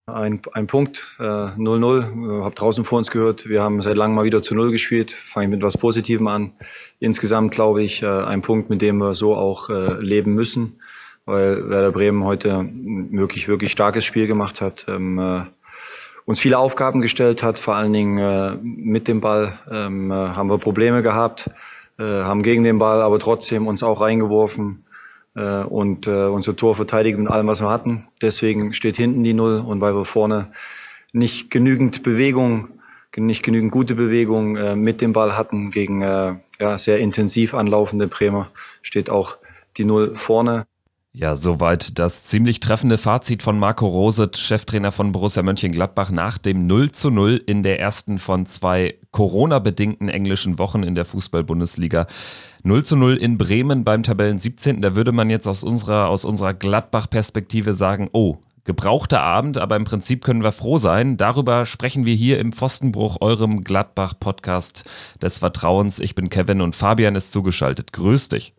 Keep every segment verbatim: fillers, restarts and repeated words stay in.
Ein, ein Punkt, äh, null null. Ich habe draußen vor uns gehört, wir haben seit langem mal wieder zu Null gespielt. Fange ich mit etwas Positivem an. Insgesamt glaube ich, äh, ein Punkt, mit dem wir so auch äh, leben müssen, weil Werder Bremen heute ein wirklich, wirklich starkes Spiel gemacht hat, ähm, äh, uns viele Aufgaben gestellt hat, vor allen Dingen äh, mit dem Ball ähm, äh, haben wir Probleme gehabt, äh, haben gegen den Ball aber trotzdem uns auch reingeworfen äh, und äh, unser Tor verteidigt mit allem, was wir hatten. Deswegen steht hinten die Null, und weil wir vorne nicht genügend Bewegung, nicht genügend gute Bewegung äh, mit dem Ball hatten gegen äh, ja, sehr intensiv anlaufende Bremer, steht auch die Null vorne. Ja, soweit das ziemlich treffende Fazit von Marco Rose, Cheftrainer von Borussia Mönchengladbach, nach dem null zu null in der ersten von zwei Corona-bedingten englischen Wochen in der Fußball-Bundesliga. null zu null in Bremen beim Tabellen siebzehnten. Da würde man jetzt aus unserer, aus unserer Gladbach-Perspektive sagen, oh, gebrauchter Abend, aber im Prinzip können wir froh sein. Darüber sprechen wir hier im Pfostenbruch, eurem Gladbach-Podcast des Vertrauens. Ich bin Kevin und Fabian ist zugeschaltet. Grüß dich.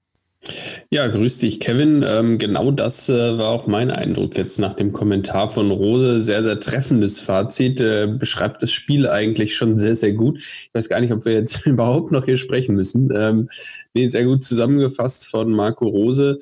Ja, grüß dich, Kevin. Ähm, genau das äh, war auch mein Eindruck jetzt nach dem Kommentar von Rose. Sehr, sehr treffendes Fazit. Äh, beschreibt das Spiel eigentlich schon sehr, sehr gut. Ich weiß gar nicht, ob wir jetzt überhaupt noch hier sprechen müssen. Ähm, nee, sehr gut zusammengefasst von Marco Rose.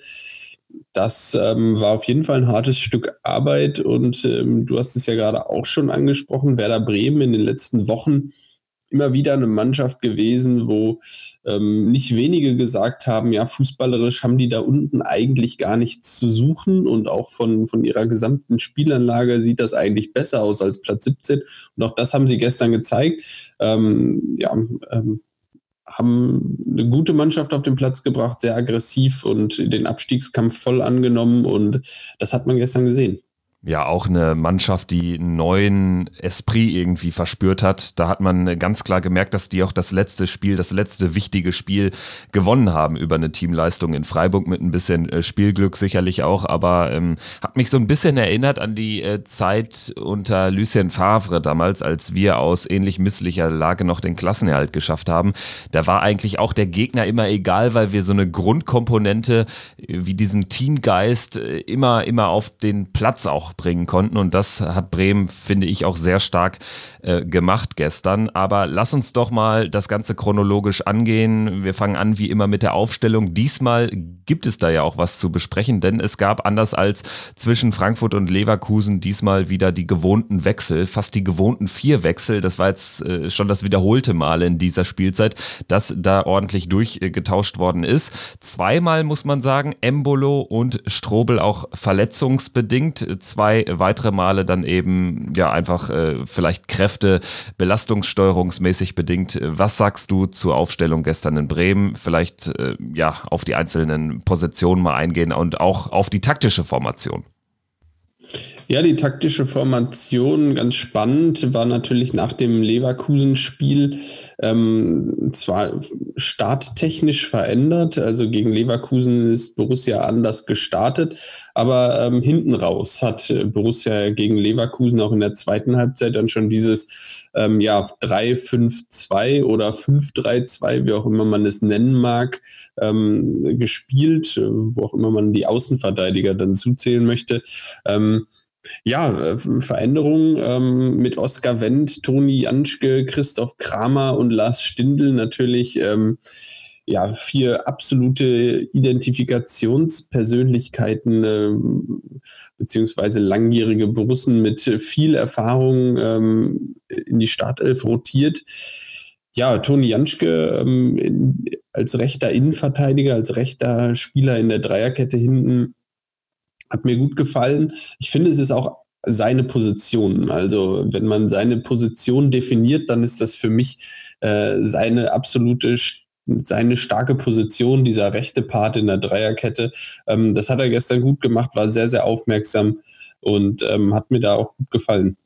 Das ähm, war auf jeden Fall ein hartes Stück Arbeit und ähm, du hast es ja gerade auch schon angesprochen, Werder Bremen in den letzten Wochen immer wieder eine Mannschaft gewesen, wo ähm, nicht wenige gesagt haben, ja, fußballerisch haben die da unten eigentlich gar nichts zu suchen und auch von, von ihrer gesamten Spielanlage sieht das eigentlich besser aus als Platz siebzehn. Und auch das haben sie gestern gezeigt. Ähm, ja, ähm, haben eine gute Mannschaft auf den Platz gebracht, sehr aggressiv und den Abstiegskampf voll angenommen und das hat man gestern gesehen. Ja, auch eine Mannschaft, die einen neuen Esprit irgendwie verspürt hat. Da hat man ganz klar gemerkt, dass die auch das letzte Spiel, das letzte wichtige Spiel gewonnen haben über eine Teamleistung in Freiburg mit ein bisschen Spielglück sicherlich auch, aber ähm, hat mich so ein bisschen erinnert an die äh, Zeit unter Lucien Favre damals, als wir aus ähnlich misslicher Lage noch den Klassenerhalt geschafft haben. Da war eigentlich auch der Gegner immer egal, weil wir so eine Grundkomponente wie diesen Teamgeist immer, immer auf den Platz auch bringen konnten und das hat Bremen, finde ich, auch sehr stark äh, gemacht gestern. Aber lass uns doch mal das Ganze chronologisch angehen. Wir fangen an wie immer mit der Aufstellung. Diesmal gibt es da ja auch was zu besprechen, denn es gab anders als zwischen Frankfurt und Leverkusen diesmal wieder die gewohnten Wechsel, fast die gewohnten vier Wechsel. Das war jetzt äh, schon das wiederholte Mal in dieser Spielzeit, dass da ordentlich durchgetauscht worden ist. Zweimal muss man sagen, Embolo und Strobel auch verletzungsbedingt. Zwei weitere Male dann eben ja einfach äh, vielleicht Kräfte belastungssteuerungsmäßig bedingt. Was sagst du zur Aufstellung gestern in Bremen? Vielleicht äh, ja auf die einzelnen Positionen mal eingehen und auch auf die taktische Formation. Ja, die taktische Formation, ganz spannend, war natürlich nach dem Leverkusen-Spiel ähm, zwar starttechnisch verändert, also gegen Leverkusen ist Borussia anders gestartet, aber ähm, hinten raus hat Borussia gegen Leverkusen auch in der zweiten Halbzeit dann schon dieses ähm, ja, drei fünf zwei oder fünf drei zwei, wie auch immer man es nennen mag, ähm, gespielt, wo auch immer man die Außenverteidiger dann zuzählen möchte. Ähm, Ja, Veränderungen ähm, mit Oskar Wendt, Toni Janschke, Christoph Kramer und Lars Stindl natürlich ähm, ja, vier absolute Identifikationspersönlichkeiten ähm, beziehungsweise langjährige Borussen mit viel Erfahrung ähm, in die Startelf rotiert. Ja, Toni Janschke ähm, in, als rechter Innenverteidiger, als rechter Spieler in der Dreierkette hinten hat mir gut gefallen. Ich finde, es ist auch seine Position. Also wenn man seine Position definiert, dann ist das für mich äh, seine absolute, seine starke Position, dieser rechte Part in der Dreierkette. Ähm, das hat er gestern gut gemacht, war sehr, sehr aufmerksam und ähm, hat mir da auch gut gefallen.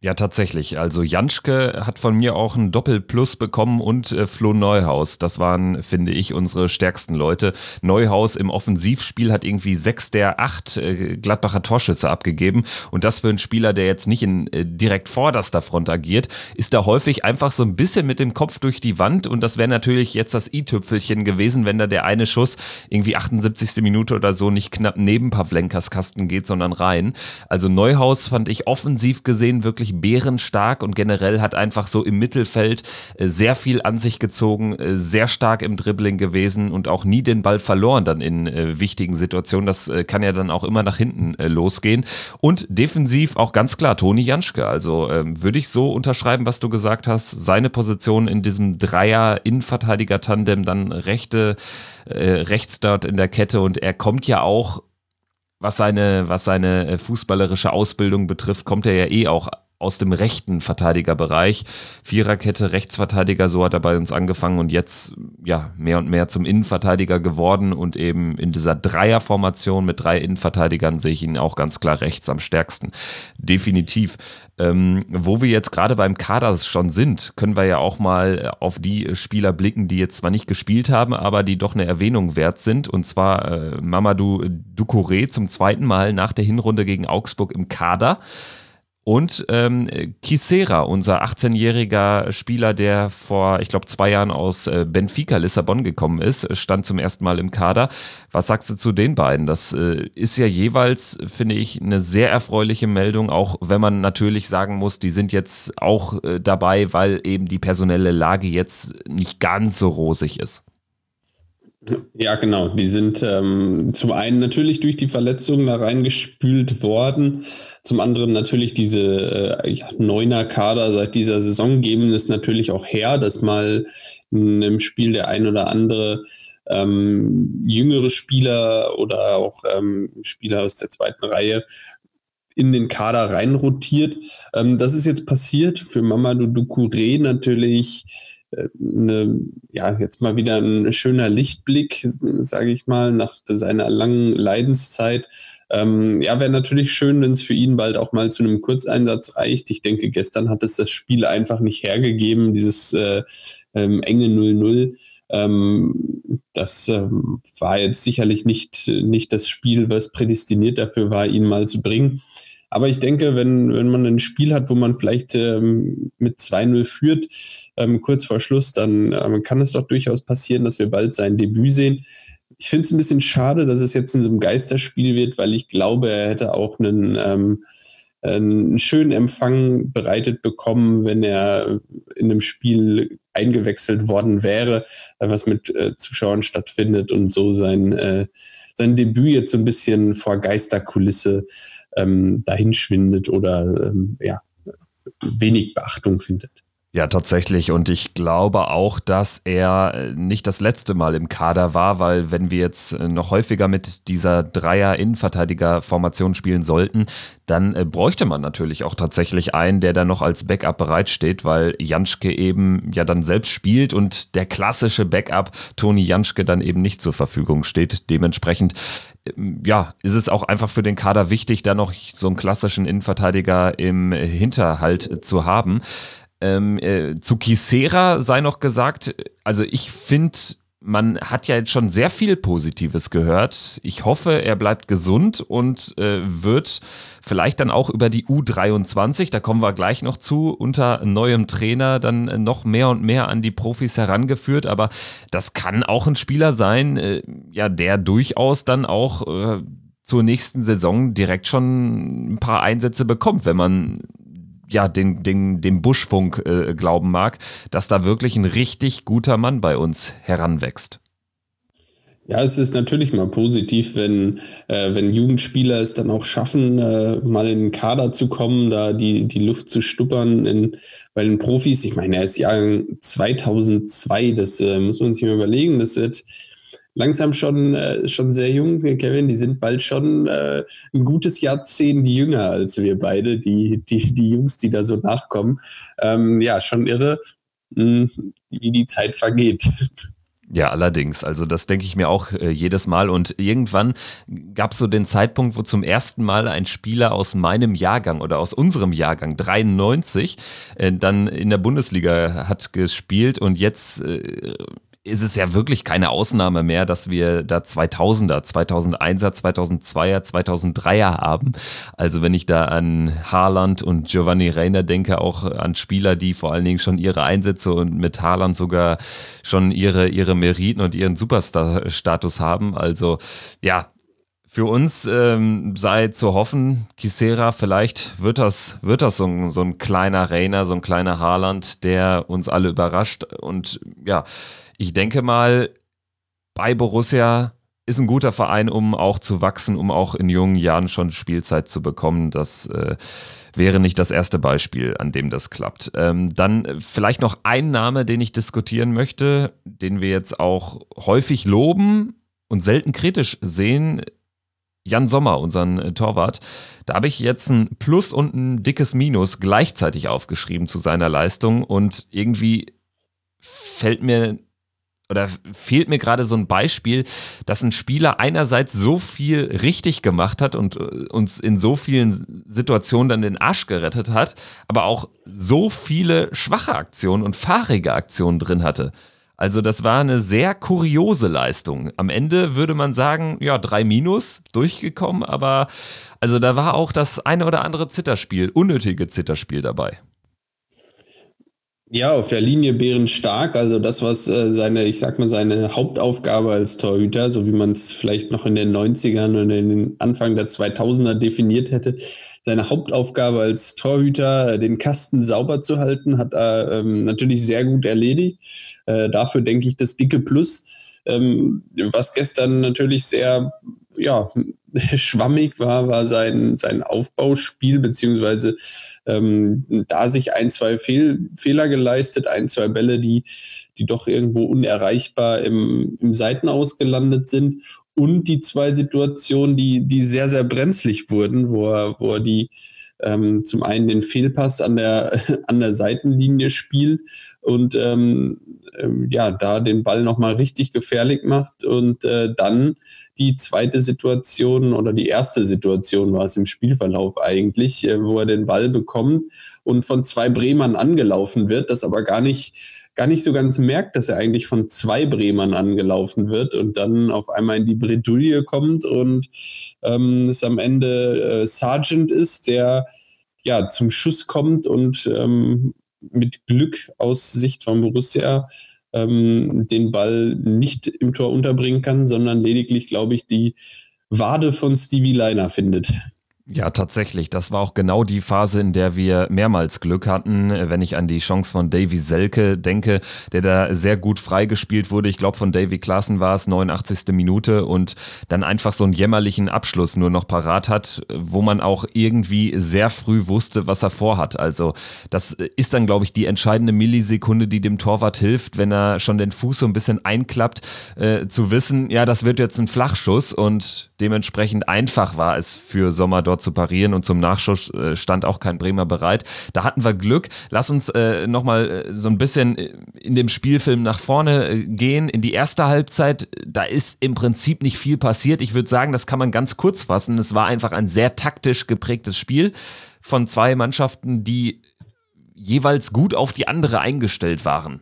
Ja, tatsächlich. Also Janschke hat von mir auch ein Doppelplus bekommen und äh, Flo Neuhaus. Das waren, finde ich, unsere stärksten Leute. Neuhaus im Offensivspiel hat irgendwie sechs der acht äh, Gladbacher Torschüsse abgegeben. Und das für einen Spieler, der jetzt nicht in äh, direkt vorderster Front agiert, ist da häufig einfach so ein bisschen mit dem Kopf durch die Wand. Und das wäre natürlich jetzt das i-Tüpfelchen gewesen, wenn da der eine Schuss irgendwie achtundsiebzigste Minute oder so nicht knapp neben Pavlenkas Kasten geht, sondern rein. Also Neuhaus fand ich offensiv gesehen wirklich bärenstark und generell hat einfach so im Mittelfeld äh, sehr viel an sich gezogen, äh, sehr stark im Dribbling gewesen und auch nie den Ball verloren dann in äh, wichtigen Situationen. Das äh, kann ja dann auch immer nach hinten äh, losgehen. Und defensiv auch ganz klar Toni Janschke. Also ähm, würde ich so unterschreiben, was du gesagt hast. Seine Position in diesem Dreier-Innenverteidiger-Tandem, dann rechte, äh, rechts dort in der Kette und er kommt ja auch, was seine, was seine fußballerische Ausbildung betrifft, kommt er ja eh auch aus dem rechten Verteidigerbereich. Viererkette, Rechtsverteidiger, so hat er bei uns angefangen und jetzt ja mehr und mehr zum Innenverteidiger geworden und eben in dieser Dreierformation mit drei Innenverteidigern sehe ich ihn auch ganz klar rechts am stärksten. Definitiv. Ähm, wo wir jetzt gerade beim Kader schon sind, können wir ja auch mal auf die Spieler blicken, die jetzt zwar nicht gespielt haben, aber die doch eine Erwähnung wert sind. Und zwar äh, Mamadou Doucouré zum zweiten Mal nach der Hinrunde gegen Augsburg im Kader. Und ähm, Kisera, unser achtzehnjähriger Spieler, der vor, ich glaube, zwei Jahren aus äh, Benfica Lissabon gekommen ist, stand zum ersten Mal im Kader. Was sagst du zu den beiden? Das äh, ist ja jeweils, finde ich, eine sehr erfreuliche Meldung, auch wenn man natürlich sagen muss, die sind jetzt auch äh, dabei, weil eben die personelle Lage jetzt nicht ganz so rosig ist. Ja, genau. Die sind ähm, zum einen natürlich durch die Verletzungen da reingespült worden. Zum anderen natürlich diese äh, ja, Neuner-Kader seit dieser Saison geben es natürlich auch her, dass mal in einem Spiel der ein oder andere ähm, jüngere Spieler oder auch ähm, Spieler aus der zweiten Reihe in den Kader reinrotiert. Ähm, das ist jetzt passiert. Für Mamadou Doucouré natürlich Eine, ja, jetzt mal wieder ein schöner Lichtblick, sage ich mal, nach seiner langen Leidenszeit. Ähm, ja, wäre natürlich schön, wenn es für ihn bald auch mal zu einem Kurzeinsatz reicht. Ich denke, gestern hat es das Spiel einfach nicht hergegeben, dieses äh, ähm, enge null null. Ähm, das ähm, war jetzt sicherlich nicht, nicht das Spiel, was prädestiniert dafür war, ihn mal zu bringen. Aber ich denke, wenn, wenn man ein Spiel hat, wo man vielleicht ähm, mit zwei null führt, ähm, kurz vor Schluss, dann ähm, kann es doch durchaus passieren, dass wir bald sein Debüt sehen. Ich finde es ein bisschen schade, dass es jetzt in so einem Geisterspiel wird, weil ich glaube, er hätte auch einen, ähm, einen schönen Empfang bereitet bekommen, wenn er in einem Spiel eingewechselt worden wäre, was mit äh, Zuschauern stattfindet und so sein, äh, sein Debüt jetzt so ein bisschen vor Geisterkulisse ähm, dahinschwindet oder ähm, ja, wenig Beachtung findet. Ja, tatsächlich. Und ich glaube auch, dass er nicht das letzte Mal im Kader war, weil wenn wir jetzt noch häufiger mit dieser Dreier-Innenverteidiger-Formation spielen sollten, dann bräuchte man natürlich auch tatsächlich einen, der dann noch als Backup bereitsteht, weil Janschke eben ja dann selbst spielt und der klassische Backup Toni Janschke dann eben nicht zur Verfügung steht. Dementsprechend ja, ist es auch einfach für den Kader wichtig, da noch so einen klassischen Innenverteidiger im Hinterhalt zu haben. Ähm, äh, zu Kisera sei noch gesagt, also ich finde, man hat ja jetzt schon sehr viel Positives gehört. Ich hoffe, er bleibt gesund und äh, wird vielleicht dann auch über die U dreiundzwanzig, da kommen wir gleich noch zu, unter neuem Trainer dann noch mehr und mehr an die Profis herangeführt. Aber das kann auch ein Spieler sein, äh, ja, der durchaus dann auch äh, zur nächsten Saison direkt schon ein paar Einsätze bekommt, wenn man ja, den, den, dem Buschfunk äh, glauben mag, dass da wirklich ein richtig guter Mann bei uns heranwächst. Ja, es ist natürlich mal positiv, wenn, äh, wenn Jugendspieler es dann auch schaffen, äh, mal in den Kader zu kommen, da die, die Luft zu stuppern in, bei den Profis. Ich meine, er ist Jahrgang zweitausendzwei, das äh, muss man sich mal überlegen, das wird langsam schon, äh, schon sehr jung, Kevin, die sind bald schon äh, ein gutes Jahrzehnt jünger als wir beide, die, die, die Jungs, die da so nachkommen. Ähm, ja, schon irre, mh, wie die Zeit vergeht. Ja, allerdings. Also das denke ich mir auch äh, jedes Mal. Und irgendwann gab es so den Zeitpunkt, wo zum ersten Mal ein Spieler aus meinem Jahrgang oder aus unserem Jahrgang dreiundneunzig äh, dann in der Bundesliga hat gespielt. Und jetzt äh, ist es ja wirklich keine Ausnahme mehr, dass wir da zweitausender, zweitausendeiner, zweitausendzweier, zweitausenddreier haben. Also wenn ich da an Haaland und Giovanni Reina denke, auch an Spieler, die vor allen Dingen schon ihre Einsätze und mit Haaland sogar schon ihre, ihre Meriten und ihren Superstar-Status haben. Also ja, für uns ähm, sei zu hoffen, Kisera, vielleicht wird das, wird das so ein, so ein kleiner Reina, so ein kleiner Haaland, der uns alle überrascht. Und ja, ich denke mal, bei Borussia ist ein guter Verein, um auch zu wachsen, um auch in jungen Jahren schon Spielzeit zu bekommen. Das äh, wäre nicht das erste Beispiel, an dem das klappt. Ähm, dann vielleicht noch ein Name, den ich diskutieren möchte, den wir jetzt auch häufig loben und selten kritisch sehen. Jan Sommer, unseren Torwart. Da habe ich jetzt ein Plus und ein dickes Minus gleichzeitig aufgeschrieben zu seiner Leistung und irgendwie fällt mir oder fehlt mir gerade so ein Beispiel, dass ein Spieler einerseits so viel richtig gemacht hat und uns in so vielen Situationen dann den Arsch gerettet hat, aber auch so viele schwache Aktionen und fahrige Aktionen drin hatte. Also das war eine sehr kuriose Leistung. Am Ende würde man sagen, ja, drei Minus, durchgekommen, aber also da war auch das eine oder andere Zitterspiel, unnötige Zitterspiel dabei. Ja, auf der Linie bärenstark. Also das, was äh, seine, ich sag mal, seine Hauptaufgabe als Torhüter, so wie man es vielleicht noch in den neunzigern und in den Anfang der zweitausender definiert hätte, seine Hauptaufgabe als Torhüter, äh, den Kasten sauber zu halten, hat er ähm, natürlich sehr gut erledigt. Äh, dafür denke ich das dicke Plus. Ähm, was gestern natürlich sehr, ja, schwammig war, war sein, sein Aufbauspiel, beziehungsweise ähm, da sich ein, zwei Fehl, Fehler geleistet, ein, zwei Bälle, die, die doch irgendwo unerreichbar im, im Seitenaus gelandet sind und die zwei Situationen, die, die sehr, sehr brenzlig wurden, wo er, wo er die ähm, zum einen den Fehlpass an der, an der Seitenlinie spielt und ähm, ähm, ja, da den Ball nochmal richtig gefährlich macht und äh, dann die zweite Situation oder die erste Situation war es im Spielverlauf eigentlich, äh, wo er den Ball bekommt und von zwei Bremern angelaufen wird, das aber gar nicht, gar nicht so ganz merkt, dass er eigentlich von zwei Bremern angelaufen wird und dann auf einmal in die Bredouille kommt und ähm, es am Ende äh, Sargent ist, der ja zum Schuss kommt und ähm, mit Glück aus Sicht von Borussia ähm, den Ball nicht im Tor unterbringen kann, sondern lediglich, glaube ich, die Wade von Stevie Lainer findet. Ja, tatsächlich. Das war auch genau die Phase, in der wir mehrmals Glück hatten, wenn ich an die Chance von Davy Selke denke, der da sehr gut freigespielt wurde. Ich glaube, von Davy Klaassen war es neunundachtzigste Minute und dann einfach so einen jämmerlichen Abschluss nur noch parat hat, wo man auch irgendwie sehr früh wusste, was er vorhat. Also das ist dann, glaube ich, die entscheidende Millisekunde, die dem Torwart hilft, wenn er schon den Fuß so ein bisschen einklappt, äh, zu wissen, ja, das wird jetzt ein Flachschuss und dementsprechend einfach war es für Sommer dort zu parieren und zum Nachschuss äh, stand auch kein Bremer bereit. Da hatten wir Glück. Lass uns äh, nochmal äh, so ein bisschen in dem Spielfilm nach vorne äh, gehen. In die erste Halbzeit, da ist im Prinzip nicht viel passiert. Ich würde sagen, das kann man ganz kurz fassen. Es war einfach ein sehr taktisch geprägtes Spiel von zwei Mannschaften, die jeweils gut auf die andere eingestellt waren.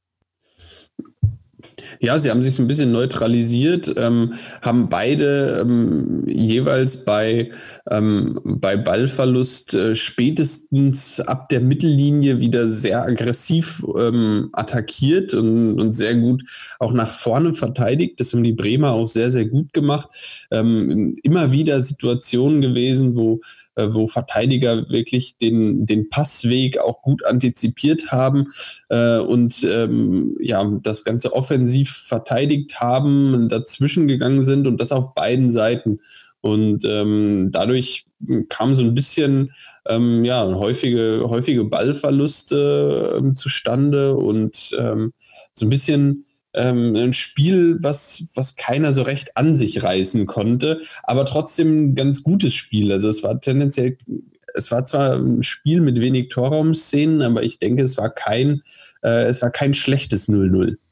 Ja, sie haben sich so ein bisschen neutralisiert, ähm, haben beide ähm, jeweils bei, ähm, bei Ballverlust äh, spätestens ab der Mittellinie wieder sehr aggressiv ähm, attackiert und, und sehr gut auch nach vorne verteidigt. Das haben die Bremer auch sehr, sehr gut gemacht. Ähm, immer wieder Situationen gewesen, wo wo Verteidiger wirklich den, den Passweg auch gut antizipiert haben äh, und ähm, ja, das Ganze offensiv verteidigt haben, dazwischen gegangen sind und das auf beiden Seiten. Und ähm, dadurch kam so ein bisschen ähm, ja, häufige, häufige Ballverluste ähm, zustande und ähm, so ein bisschen Ähm, ein Spiel, was, was keiner so recht an sich reißen konnte, aber trotzdem ein ganz gutes Spiel. Also es war tendenziell, es war zwar ein Spiel mit wenig Torraumszenen, aber ich denke, es war kein, äh, es war kein schlechtes null null.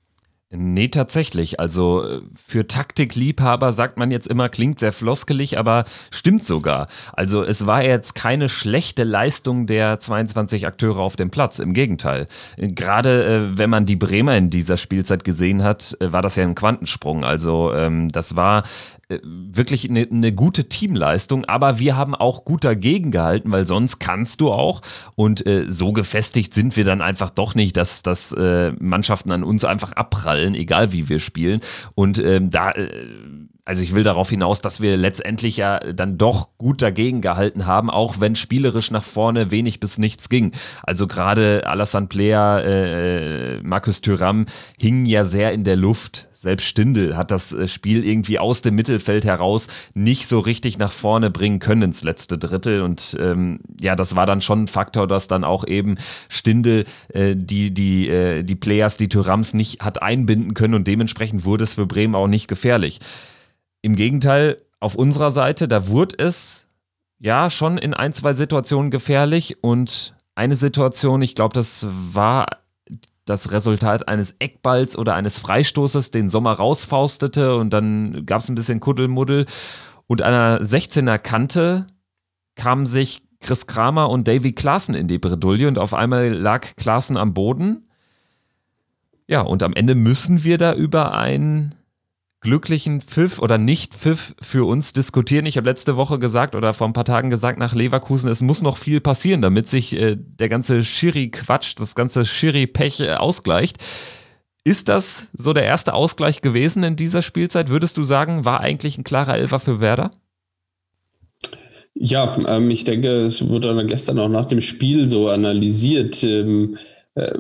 Nee, tatsächlich. Also äh, für Taktikliebhaber sagt man jetzt immer, klingt sehr floskelig, aber stimmt sogar. Also es war jetzt keine schlechte Leistung der zweiundzwanzig Akteure auf dem Platz. Im Gegenteil. Äh, Gerade äh, wenn man die Bremer in dieser Spielzeit gesehen hat, äh, war das ja ein Quantensprung. Also ähm, das war äh, wirklich eine, eine gute Teamleistung, aber wir haben auch gut dagegen gehalten, weil sonst kannst du auch und äh, so gefestigt sind wir dann einfach doch nicht, dass, dass äh, Mannschaften an uns einfach abprallen, egal wie wir spielen und ähm, da äh, also ich will darauf hinaus, dass wir letztendlich ja dann doch gut dagegen gehalten haben, auch wenn spielerisch nach vorne wenig bis nichts ging. Also gerade Alassane Player, äh, Markus Thuram hingen ja sehr in der Luft. Selbst Stindl hat das Spiel irgendwie aus dem Mittelfeld heraus nicht so richtig nach vorne bringen können ins letzte Drittel. Und ähm, ja, das war dann schon ein Faktor, dass dann auch eben Stindl äh, die, die, äh, die Players, die Thurams nicht hat einbinden können und dementsprechend wurde es für Bremen auch nicht gefährlich. Im Gegenteil, auf unserer Seite, da wurde es ja schon in ein, zwei Situationen gefährlich und eine Situation, ich glaube, das war das Resultat eines Eckballs oder eines Freistoßes, den Sommer rausfaustete und dann gab es ein bisschen Kuddelmuddel und an einer sechzehner Kante kamen sich Chris Kramer und Davy Klaassen in die Bredouille und auf einmal lag Klaassen am Boden. Ja, und am Ende müssen wir da über ein glücklichen Pfiff oder Nicht-Pfiff für uns diskutieren. Ich habe letzte Woche gesagt oder vor ein paar Tagen gesagt nach Leverkusen, es muss noch viel passieren, damit sich äh, der ganze Schiri-Quatsch, das ganze Schiri-Pech äh, ausgleicht. Ist das so der erste Ausgleich gewesen in dieser Spielzeit? Würdest du sagen, war eigentlich ein klarer Elfer für Werder? Ja, ähm, ich denke, es wurde dann gestern auch nach dem Spiel so analysiert. Ähm, äh,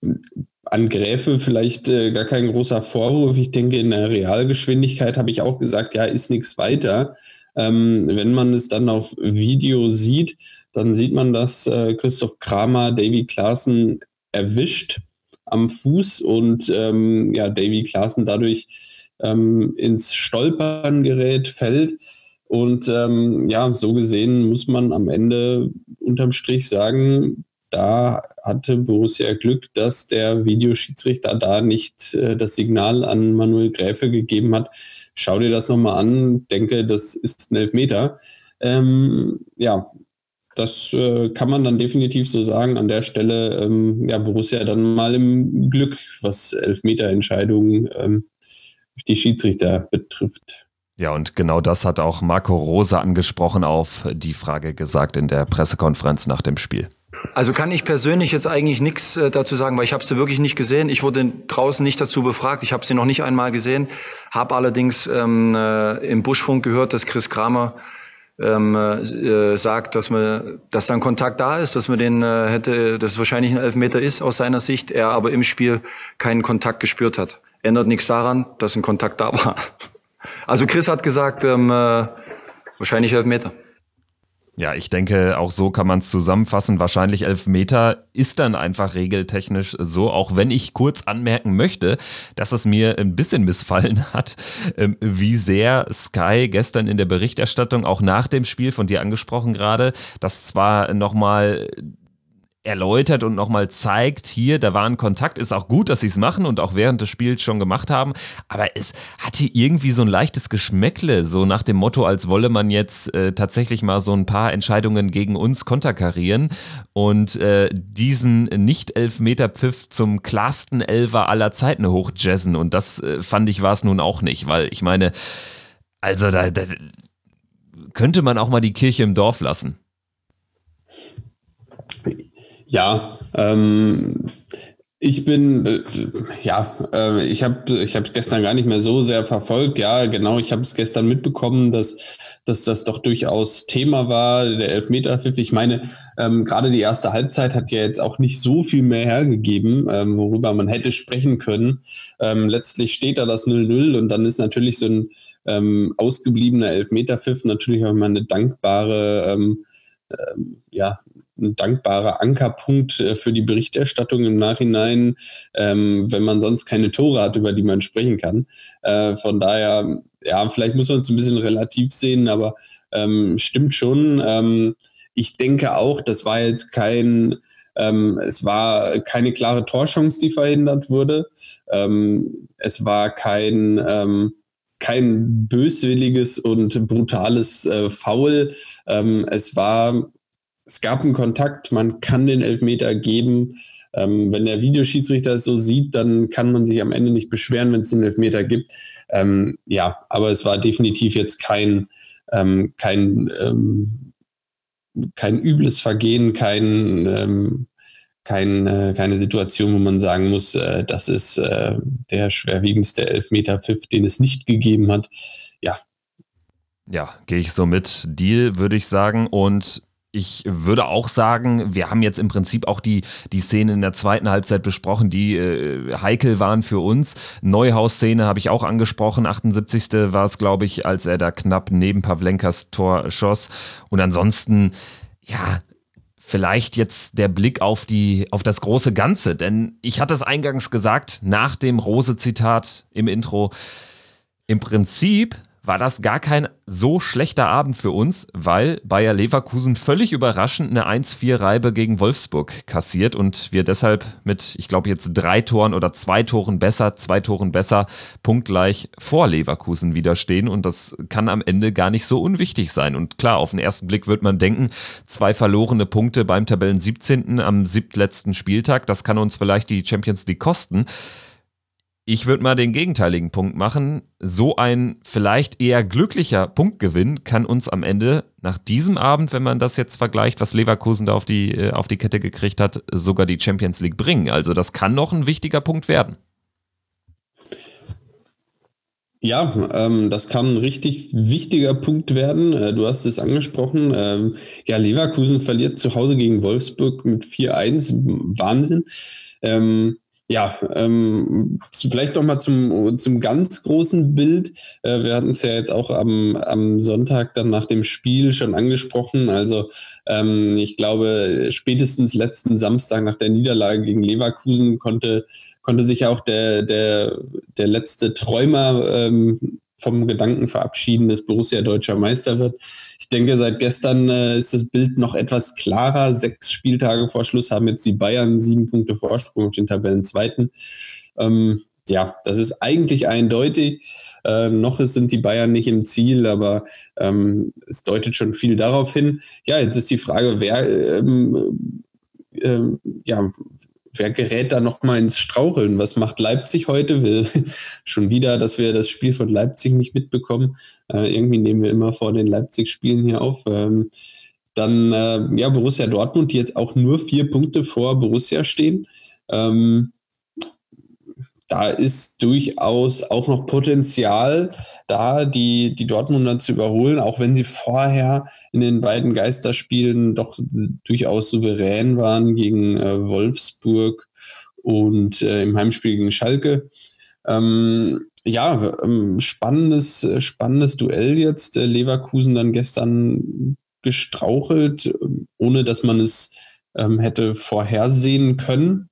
An Gräfe vielleicht äh, gar kein großer Vorwurf. Ich denke, in der Realgeschwindigkeit habe ich auch gesagt, ja, ist nichts weiter. Ähm, wenn man es dann auf Video sieht, dann sieht man, dass äh, Christoph Kramer Davy Klaassen erwischt am Fuß und ähm, ja, Davy Klaassen dadurch ähm, ins Stolpern gerät, fällt. Und ähm, ja, so gesehen muss man am Ende unterm Strich sagen, da hatte Borussia Glück, dass der Videoschiedsrichter da nicht äh, das Signal an Manuel Gräfe gegeben hat. Schau dir das nochmal an, denke, das ist ein Elfmeter. Ähm, ja, das äh, kann man dann definitiv so sagen. An der Stelle, ähm, ja, Borussia dann mal im Glück, was Elfmeterentscheidungen ähm, durch die Schiedsrichter betrifft. Ja, und genau das hat auch Marco Rose angesprochen auf die Frage gesagt in der Pressekonferenz nach dem Spiel. Also kann ich persönlich jetzt eigentlich nichts äh, dazu sagen, weil ich habe sie wirklich nicht gesehen. Ich wurde draußen nicht dazu befragt. Ich habe sie noch nicht einmal gesehen. Habe allerdings ähm, äh, im Buschfunk gehört, dass Chris Kramer ähm, äh, sagt, dass man, dass dann Kontakt da ist, dass man den äh, hätte, dass es wahrscheinlich ein Elfmeter ist aus seiner Sicht. Er aber im Spiel keinen Kontakt gespürt hat. Ändert nichts daran, dass ein Kontakt da war. Also Chris hat gesagt, ähm, äh, wahrscheinlich Elfmeter. Ja, ich denke, auch so kann man es zusammenfassen. Wahrscheinlich Elfmeter ist dann einfach regeltechnisch so, auch wenn ich kurz anmerken möchte, dass es mir ein bisschen missfallen hat, wie sehr Sky gestern in der Berichterstattung, auch nach dem Spiel von dir angesprochen gerade, das zwar nochmal erläutert und nochmal zeigt, hier, da war ein Kontakt, ist auch gut, dass sie es machen und auch während des Spiels schon gemacht haben, aber es hatte irgendwie so ein leichtes Geschmäckle, so nach dem Motto, als wolle man jetzt äh, tatsächlich mal so ein paar Entscheidungen gegen uns konterkarieren und äh, diesen Nicht-Elfmeter-Pfiff zum klarsten Elfer aller Zeiten hochjazzen und das äh, fand ich war es nun auch nicht, weil ich meine, also da, da könnte man auch mal die Kirche im Dorf lassen. Ja, ähm, ich bin, äh, ja, äh, ich habe ich habe gestern gar nicht mehr so sehr verfolgt. Ja, genau, ich habe es gestern mitbekommen, dass, dass das doch durchaus Thema war, der Elfmeterpfiff. Ich meine, ähm, gerade die erste Halbzeit hat ja jetzt auch nicht so viel mehr hergegeben, ähm, worüber man hätte sprechen können. Ähm, letztlich steht da das null null und dann ist natürlich so ein ähm, ausgebliebener Elfmeterpfiff natürlich auch immer eine dankbare, ähm, ähm, ja, ein dankbarer Ankerpunkt äh, für die Berichterstattung im Nachhinein, ähm, wenn man sonst keine Tore hat, über die man sprechen kann. Äh, von daher, ja, vielleicht muss man es ein bisschen relativ sehen, aber ähm, stimmt schon. Ähm, ich denke auch, das war jetzt kein Ähm, es war keine klare Torchance, die verhindert wurde. Ähm, es war kein, ähm, kein böswilliges und brutales äh, Foul. Ähm, es war, es gab einen Kontakt, man kann den Elfmeter geben. Ähm, wenn der Videoschiedsrichter es so sieht, dann kann man sich am Ende nicht beschweren, wenn es den Elfmeter gibt. Ähm, ja, aber es war definitiv jetzt kein, ähm, kein, ähm, kein übles Vergehen, kein, ähm, kein, äh, keine Situation, wo man sagen muss, äh, das ist äh, der schwerwiegendste Elfmeter-Pfiff, den es nicht gegeben hat. Ja. Ja, gehe ich so mit. Deal, würde ich sagen. Und ich würde auch sagen, wir haben jetzt im Prinzip auch die, die Szene in der zweiten Halbzeit besprochen, die äh, heikel waren für uns. Neuhaus-Szene habe ich auch angesprochen. achtundsiebzigste war es, glaube ich, als er da knapp neben Pavlenkas Tor schoss. Und ansonsten, ja, vielleicht jetzt der Blick auf, die, auf das große Ganze. Denn ich hatte es eingangs gesagt, nach dem Rose-Zitat im Intro, im Prinzip war das gar kein so schlechter Abend für uns, weil Bayer Leverkusen völlig überraschend eine eins vier Reibe gegen Wolfsburg kassiert und wir deshalb mit, ich glaube jetzt drei Toren oder zwei Toren besser, zwei Toren besser, punktgleich vor Leverkusen wieder stehen und das kann am Ende gar nicht so unwichtig sein. Und klar, auf den ersten Blick wird man denken, zwei verlorene Punkte beim Tabellen siebzehnten am siebtletzten Spieltag, das kann uns vielleicht die Champions League kosten. Ich würde mal den gegenteiligen Punkt machen. So ein vielleicht eher glücklicher Punktgewinn kann uns am Ende nach diesem Abend, wenn man das jetzt vergleicht, was Leverkusen da auf die, auf die Kette gekriegt hat, sogar die Champions League bringen. Also das kann noch ein wichtiger Punkt werden. Ja, ähm, das kann ein richtig wichtiger Punkt werden. Äh, du hast es angesprochen. Ähm, ja, Leverkusen verliert zu Hause gegen Wolfsburg mit vier eins. Wahnsinn. Ähm, Ja, ähm, vielleicht noch mal zum, zum ganz großen Bild. Äh, wir hatten es ja jetzt auch am, am Sonntag dann nach dem Spiel schon angesprochen. Also ähm, ich glaube, spätestens letzten Samstag nach der Niederlage gegen Leverkusen konnte, konnte sich auch der, der, der letzte Träumer ähm, vom Gedanken verabschieden, dass Borussia deutscher Meister wird. Ich denke, seit gestern äh, ist das Bild noch etwas klarer. Sechs Spieltage vor Schluss haben jetzt die Bayern sieben Punkte Vorsprung auf den Tabellenzweiten. Ähm, ja, das ist eigentlich eindeutig. Äh, noch sind die Bayern nicht im Ziel, aber ähm, es deutet schon viel darauf hin. Ja, jetzt ist die Frage, wer ähm, ähm, ja, wer gerät da nochmal ins Straucheln? Was macht Leipzig heute? Will schon wieder, dass wir das Spiel von Leipzig nicht mitbekommen. Äh, irgendwie nehmen wir immer vor den Leipzig-Spielen hier auf. Ähm, dann, äh, ja, Borussia Dortmund, die jetzt auch nur vier Punkte vor Borussia stehen. Ähm, da ist durchaus auch noch Potenzial da, die, die Dortmunder zu überholen, auch wenn sie vorher in den beiden Geisterspielen doch durchaus souverän waren gegen äh, Wolfsburg und äh, im Heimspiel gegen Schalke. Ähm, ja, ähm, spannendes, spannendes Duell jetzt. Äh, Leverkusen dann gestern gestrauchelt, ohne dass man es ähm, hätte vorhersehen können.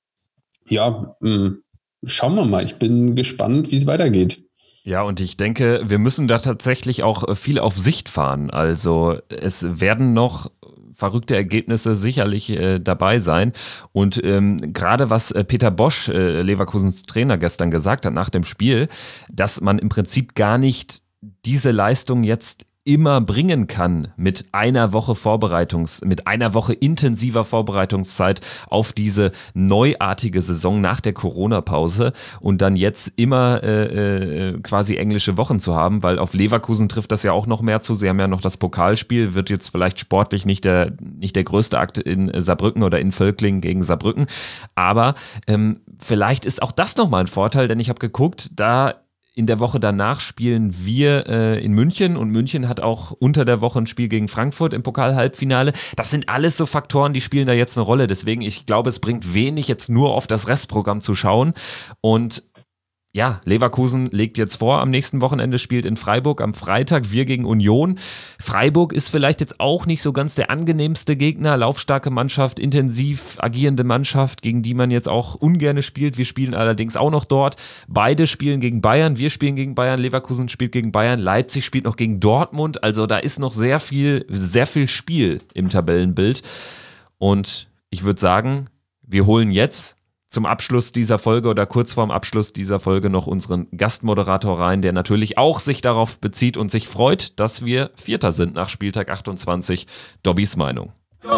Ja, mh. Schauen wir mal, ich bin gespannt, wie es weitergeht. Ja, und ich denke, wir müssen da tatsächlich auch viel auf Sicht fahren. Also es werden noch verrückte Ergebnisse sicherlich äh, dabei sein. Und ähm, gerade was äh, Peter Bosch, äh, Leverkusens Trainer, gestern gesagt hat nach dem Spiel, dass man im Prinzip gar nicht diese Leistung jetzt immer bringen kann mit einer Woche Vorbereitungs, mit einer Woche intensiver Vorbereitungszeit auf diese neuartige Saison nach der Corona-Pause und dann jetzt immer äh, äh, quasi englische Wochen zu haben, weil auf Leverkusen trifft das ja auch noch mehr zu. Sie haben ja noch das Pokalspiel, wird jetzt vielleicht sportlich nicht der, nicht der größte Akt in Saarbrücken oder in Völklingen gegen Saarbrücken, aber ähm, vielleicht ist auch das nochmal ein Vorteil, denn ich habe geguckt, da in der Woche danach spielen wir äh, in München und München hat auch unter der Woche ein Spiel gegen Frankfurt im Pokal-Halbfinale. Das sind alles so Faktoren, die spielen da jetzt eine Rolle. Deswegen, ich glaube, es bringt wenig, jetzt nur auf das Restprogramm zu schauen. Und ja, Leverkusen legt jetzt vor, am nächsten Wochenende spielt in Freiburg am Freitag, wir gegen Union. Freiburg ist vielleicht jetzt auch nicht so ganz der angenehmste Gegner, laufstarke Mannschaft, intensiv agierende Mannschaft, gegen die man jetzt auch ungerne spielt. Wir spielen allerdings auch noch dort. Beide spielen gegen Bayern, wir spielen gegen Bayern, Leverkusen spielt gegen Bayern, Leipzig spielt noch gegen Dortmund. Also da ist noch sehr viel, sehr viel Spiel im Tabellenbild. Und ich würde sagen, wir holen jetzt zum Abschluss dieser Folge oder kurz vorm Abschluss dieser Folge noch unseren Gastmoderator rein, der natürlich auch sich darauf bezieht und sich freut, dass wir Vierter sind nach Spieltag achtundzwanzig. Dobbys Meinung.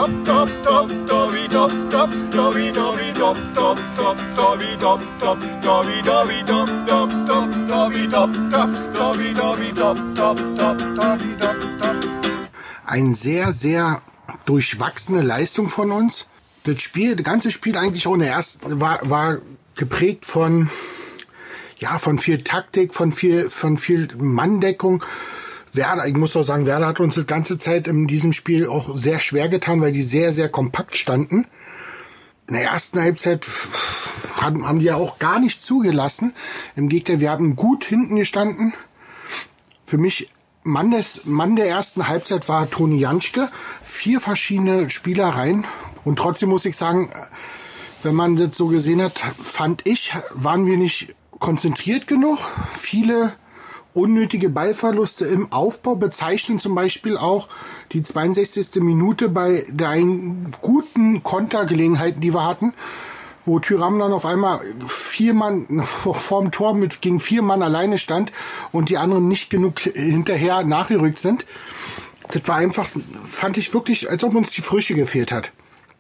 Eine sehr, sehr durchwachsene Leistung von uns. Das Spiel, das ganze Spiel eigentlich ohne erst war, war geprägt von, ja, von viel Taktik, von viel, von viel Manndeckung. Werder, ich muss doch sagen, Werder hat uns die ganze Zeit in diesem Spiel auch sehr schwer getan, weil die sehr, sehr kompakt standen. In der ersten Halbzeit haben, haben die ja auch gar nicht zugelassen. Im Gegenteil, wir haben gut hinten gestanden. Für mich Mann, des, Mann der ersten Halbzeit war Toni Janschke. Vier verschiedene Spielereien. Und trotzdem muss ich sagen, wenn man das so gesehen hat, fand ich, waren wir nicht konzentriert genug. Viele unnötige Ballverluste im Aufbau bezeichnen zum Beispiel auch die zweiundsechzigste Minute bei den guten Kontergelegenheiten, die wir hatten, wo Thuram dann auf einmal vier Mann vorm Tor mit gegen vier Mann alleine stand und die anderen nicht genug hinterher nachgerückt sind. Das war einfach, fand ich wirklich, als ob uns die Frische gefehlt hat.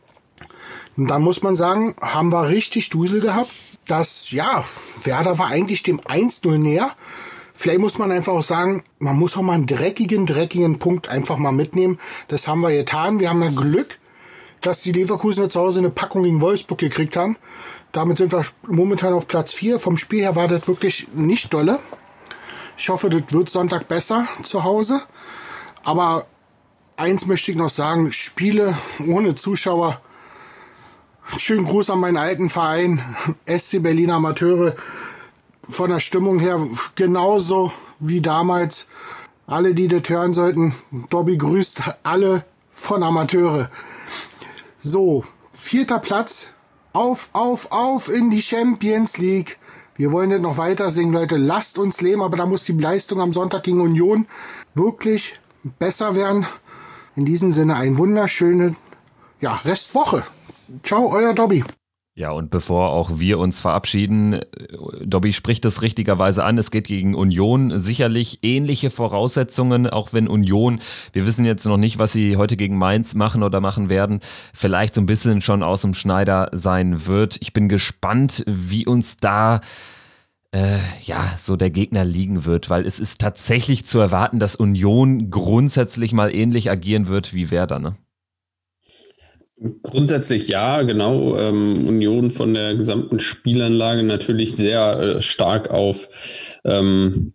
Und da muss man sagen, haben wir richtig Dusel gehabt. Das, ja, Werder war eigentlich dem eins null näher. Vielleicht muss man einfach auch sagen, man muss auch mal einen dreckigen, dreckigen Punkt einfach mal mitnehmen. Das haben wir getan. Wir haben ja Glück, dass die Leverkusener zu Hause eine Packung gegen Wolfsburg gekriegt haben. Damit sind wir momentan auf Platz vier. Vom Spiel her war das wirklich nicht dolle. Ich hoffe, das wird Sonntag besser zu Hause. Aber eins möchte ich noch sagen, Spiele ohne Zuschauer. Schönen Gruß an meinen alten Verein, S C Berlin Amateure. Von der Stimmung her genauso wie damals. Alle, die das hören sollten, Dobby grüßt alle von Amateure. So, vierter Platz. Auf, auf, auf in die Champions League. Wir wollen das noch weiter singen, Leute. Lasst uns leben, aber da muss die Leistung am Sonntag gegen Union wirklich besser werden. In diesem Sinne eine wunderschöne ja, Restwoche. Ciao, euer Dobby. Ja, und bevor auch wir uns verabschieden, Dobby spricht es richtigerweise an, es geht gegen Union, sicherlich ähnliche Voraussetzungen, auch wenn Union, wir wissen jetzt noch nicht, was sie heute gegen Mainz machen oder machen werden, vielleicht so ein bisschen schon aus dem Schneider sein wird. Ich bin gespannt, wie uns da äh, ja so der Gegner liegen wird, weil es ist tatsächlich zu erwarten, dass Union grundsätzlich mal ähnlich agieren wird wie Werder, ne? Grundsätzlich ja, genau. Ähm, Union von der gesamten Spielanlage natürlich sehr äh, stark auf, ähm,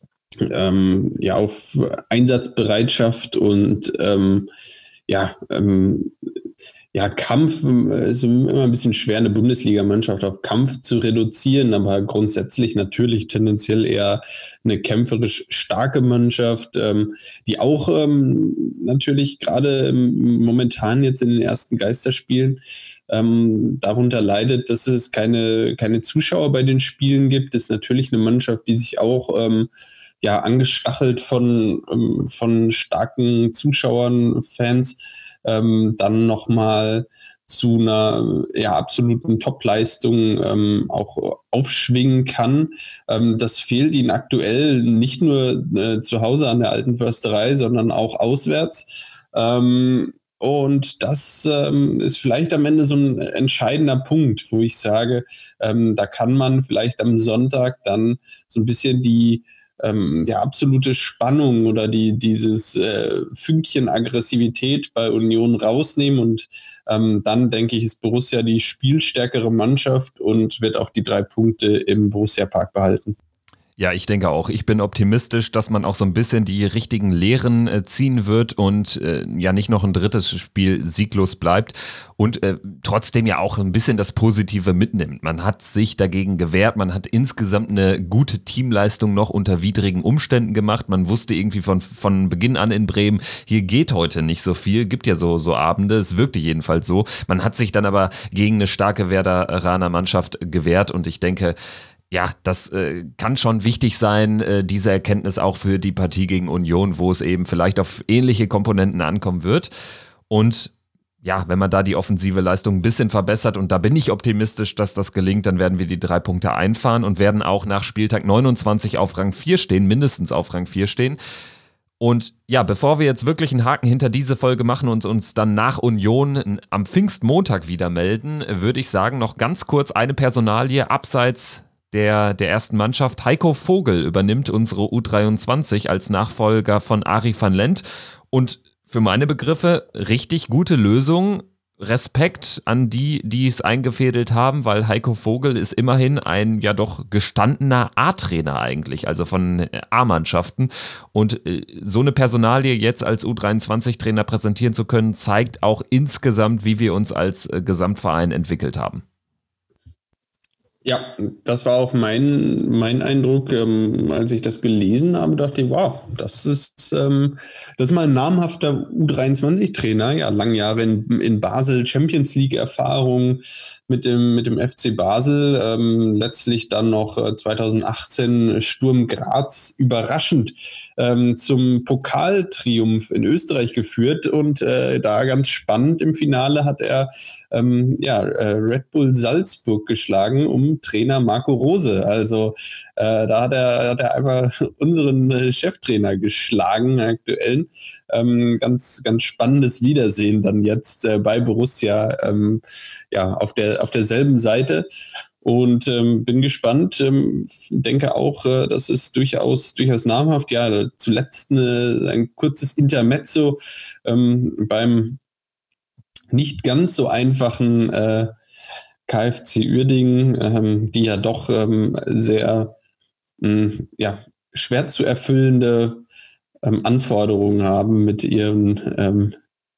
ähm, ja, auf Einsatzbereitschaft und ähm, ja, ähm, ja, Kampf ist immer ein bisschen schwer, eine Bundesligamannschaft auf Kampf zu reduzieren, aber grundsätzlich natürlich tendenziell eher eine kämpferisch starke Mannschaft, ähm, die auch ähm, natürlich gerade ähm, momentan jetzt in den ersten Geisterspielen ähm, darunter leidet, dass es keine, keine Zuschauer bei den Spielen gibt. Das ist natürlich eine Mannschaft, die sich auch ähm, ja, angestachelt von, ähm, von starken Zuschauern, Fans, Ähm, dann nochmal zu einer ja, absoluten Top-Leistung ähm, auch aufschwingen kann. Ähm, das fehlt ihnen aktuell nicht nur äh, zu Hause an der Alten Försterei, sondern auch auswärts. Ähm, und das ähm, ist vielleicht am Ende so ein entscheidender Punkt, wo ich sage, ähm, da kann man vielleicht am Sonntag dann so ein bisschen die Ähm, ja, absolute Spannung oder die, dieses äh, Fünkchen Aggressivität bei Union rausnehmen und ähm, dann, denke ich, ist Borussia die spielstärkere Mannschaft und wird auch die drei Punkte im Borussia-Park behalten. Ja, ich denke auch. Ich bin optimistisch, dass man auch so ein bisschen die richtigen Lehren äh, ziehen wird und äh, ja nicht noch ein drittes Spiel sieglos bleibt und äh, trotzdem ja auch ein bisschen das Positive mitnimmt. Man hat sich dagegen gewehrt, man hat insgesamt eine gute Teamleistung noch unter widrigen Umständen gemacht. Man wusste irgendwie von, von Beginn an in Bremen, hier geht heute nicht so viel, gibt ja so, so Abende, es wirkte jedenfalls so. Man hat sich dann aber gegen eine starke Werderaner Mannschaft gewehrt und ich denke, ja, das äh, kann schon wichtig sein, äh, diese Erkenntnis auch für die Partie gegen Union, wo es eben vielleicht auf ähnliche Komponenten ankommen wird. Und ja, wenn man da die offensive Leistung ein bisschen verbessert, und da bin ich optimistisch, dass das gelingt, dann werden wir die drei Punkte einfahren und werden auch nach Spieltag neunundzwanzig auf Rang vier stehen, mindestens auf Rang vier stehen. Und ja, bevor wir jetzt wirklich einen Haken hinter diese Folge machen und uns dann nach Union am Pfingstmontag wieder melden, würde ich sagen, noch ganz kurz eine Personalie abseits der, der ersten Mannschaft. Heiko Vogel übernimmt unsere U dreiundzwanzig als Nachfolger von Arie van Lent und für meine Begriffe richtig gute Lösung. Respekt an die, die es eingefädelt haben, weil Heiko Vogel ist immerhin ein ja doch gestandener A-Trainer eigentlich, also von A-Mannschaften. Und so eine Personalie jetzt als U dreiundzwanzig-Trainer präsentieren zu können, zeigt auch insgesamt, wie wir uns als Gesamtverein entwickelt haben. Ja, das war auch mein, mein Eindruck, ähm, als ich das gelesen habe, dachte ich, wow, das ist, ähm, das ist mal ein namhafter U dreiundzwanzig-Trainer, ja, lange Jahre in, in Basel, Champions League-Erfahrung mit dem, mit dem F C Basel, ähm, letztlich dann noch äh, zweitausendachtzehn Sturm Graz überraschend ähm, zum Pokaltriumph in Österreich geführt und äh, da ganz spannend im Finale hat er ähm, ja, äh, Red Bull Salzburg geschlagen, um Trainer Marco Rose. Also äh, da hat er, hat er einfach unseren äh, Cheftrainer geschlagen, aktuellen. Ähm, ganz, ganz spannendes Wiedersehen dann jetzt äh, bei Borussia ähm, ja, auf, der, auf derselben Seite. Und ähm, bin gespannt, ähm, denke auch, äh, das ist durchaus, durchaus namhaft. Ja, zuletzt eine, ein kurzes Intermezzo ähm, beim nicht ganz so einfachen äh, KfC Uerdingen, ähm, die ja doch ähm, sehr mh, ja, schwer zu erfüllende ähm, Anforderungen haben mit ihrem, ähm,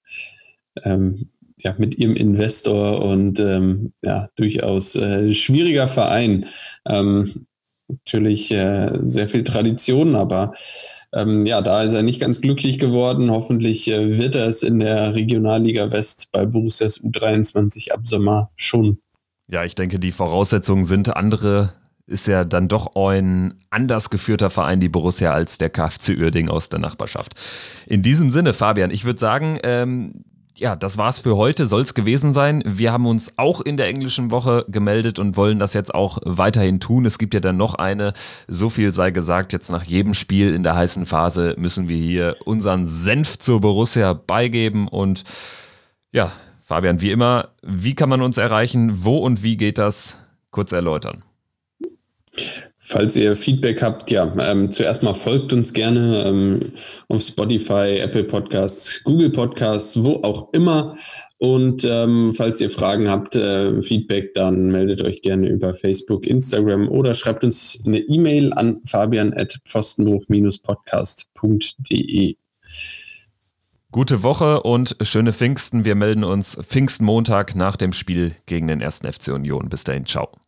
ähm, ja, mit ihrem Investor und ähm, ja, durchaus äh, schwieriger Verein. Ähm, natürlich äh, sehr viel Tradition, aber ähm, ja, da ist er nicht ganz glücklich geworden. Hoffentlich äh, wird er es in der Regionalliga West bei Borussias U dreiundzwanzig ab Sommer schon. Ja, ich denke, die Voraussetzungen sind andere. Ist ja dann doch ein anders geführter Verein, die Borussia, als der KfC Uerdingen aus der Nachbarschaft. In diesem Sinne, Fabian, ich würde sagen, ähm, ja, das war's für heute, soll's gewesen sein. Wir haben uns auch in der englischen Woche gemeldet und wollen das jetzt auch weiterhin tun. Es gibt ja dann noch eine, so viel sei gesagt, jetzt nach jedem Spiel in der heißen Phase müssen wir hier unseren Senf zur Borussia beigeben. Und ja, Fabian, wie immer, wie kann man uns erreichen? Wo und wie geht das? Kurz erläutern. Falls ihr Feedback habt, ja, ähm, zuerst mal folgt uns gerne ähm, auf Spotify, Apple Podcasts, Google Podcasts, wo auch immer. Und ähm, falls ihr Fragen habt, äh, Feedback, dann meldet euch gerne über Facebook, Instagram oder schreibt uns eine E-Mail an fabian at pfostenbruch podcast punkt de. Gute Woche und schöne Pfingsten. Wir melden uns Pfingstmontag nach dem Spiel gegen den ersten F C Union. Bis dahin, ciao.